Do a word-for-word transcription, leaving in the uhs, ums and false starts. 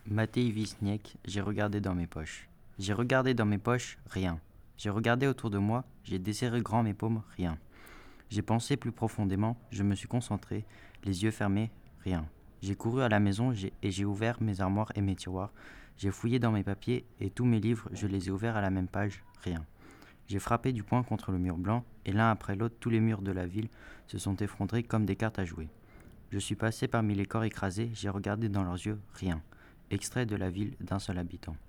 Matei Wisniewski, j'ai regardé dans mes poches. J'ai regardé dans mes poches, rien. J'ai regardé autour de moi, j'ai desserré grand mes paumes, rien. J'ai pensé plus profondément, je me suis concentré, les yeux fermés, rien. J'ai couru à la maison j'ai- et j'ai ouvert mes armoires et mes tiroirs. J'ai fouillé dans mes papiers et tous mes livres, je les ai ouverts à la même page, rien. J'ai frappé du poing contre le mur blanc et l'un après l'autre, tous les murs de la ville se sont effondrés comme des cartes à jouer. Je suis passé parmi les corps écrasés, j'ai regardé dans leurs yeux, rien. Extrait de la ville d'un seul habitant.